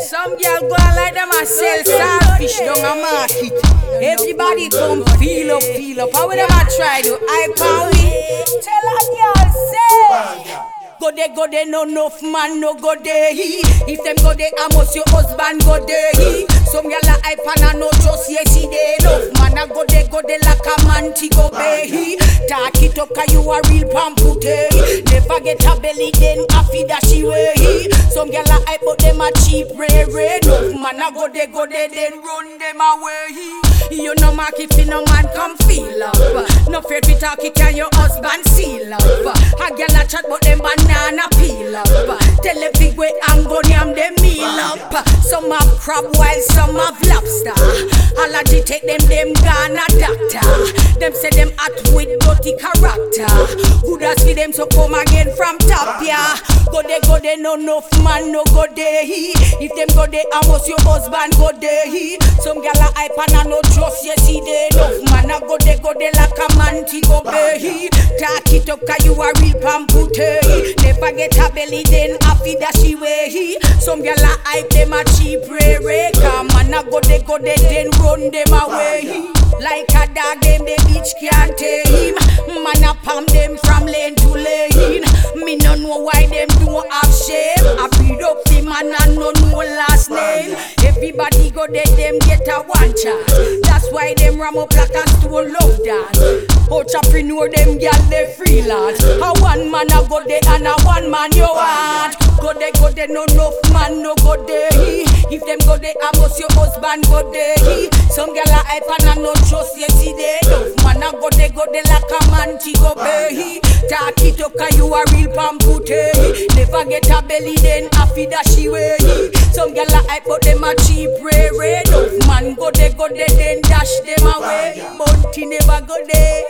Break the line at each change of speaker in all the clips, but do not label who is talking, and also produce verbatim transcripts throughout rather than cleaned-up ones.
Some girl go on like them and sell starfish down a market. Everybody come feel up, feel up. How will them a try to hype on we? Tell a girl say. Go there, go there, no enough man, no go there. If them go there, almost your husband go there. Some gyal a hype and I know just yesterday. Enough man a go there, go there like a man to go bay. Talk it up 'cause you a real pampute. Never get a belly then a feed that she way. Some gyal a hype but them a cheap ray ray. Enough man a go there, go there, then run them away. You no market fi no man come feel up. No fear to talk it can your husband seal up. A gyal a chat but them banana peel up. Tell the big way I'm gon' yam them meal up. Some have crab while some have lobster. Allergy take them, them Ghana doctor. Them say them hot with dirty character. Good as for them so come again from top yeah. Go there, go there, no enough man no go there. If them go there, almost your husband go there. Some gyal a hype and I know just yesterday. Enough man a go there, go there like a man to go bay. Talk it up 'cause you a real pampute. Never get a belly then a feed that she way. Some gyal a hype them a cheap ray ray. Come man a go there, go there, then run them away. Like a dog them the bitch can't tame. Man a palm them from lane to lane. Me no know why them don't have shame. I beat up the man and no know last name. Everybody go there, them get a one chance. That's why them ram up like a stone love dance. Entrepreneur them gyal they freelance. A one man a go there and a one man you want. Go there, go there, no enough man no go there. If them go there, almost your husband go there. Some gyal a hype and I know just yesterday. Enough man a go there, go there like a man to go bay. Talk it up 'cause you a real pampute. Never get a belly then a feed that she way. Some gyal a hype but them a cheap ray ray. Enough man go there, go there, then dash them away. Bunty never go there.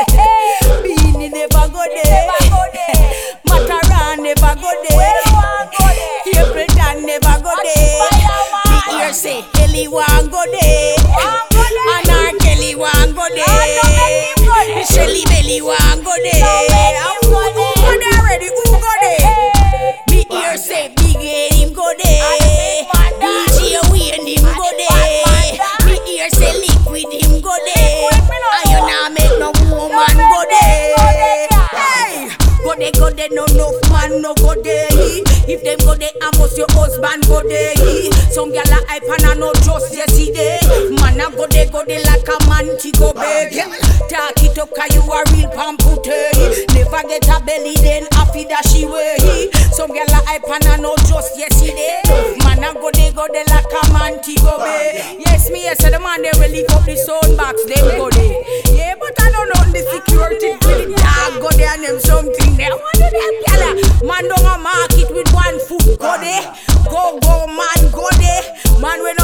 Beanie never go there. Mataran never go there. Capleton never go there. Me hear say Kelly want go there. And our Kelly want go there. Shelly Belly want go there. Who there ready? Who go there? Me hear say Big Ed him go there. D J Wayne him go there. Me hear say Liquid him go there. And you nah make no woman go there. Hey, go there, go there, no enough man no go there. If them go there, almost your husband go there. Some gyal a hype and I know just yesterday. Man a go there, go there like a man to go beg. Talk it up 'cause you a real pampute. Never get a belly then a feed that she way. Some gyal a hype and I know just yesterday. Man a go there, go there like a man to go beg. Yes me yes, so the man they really up the sound box them go there. Yeah, but I don't know the security with the dog go there and them something there. What do them gyal a man don't a market with one foot go there. Go go man go there. Man when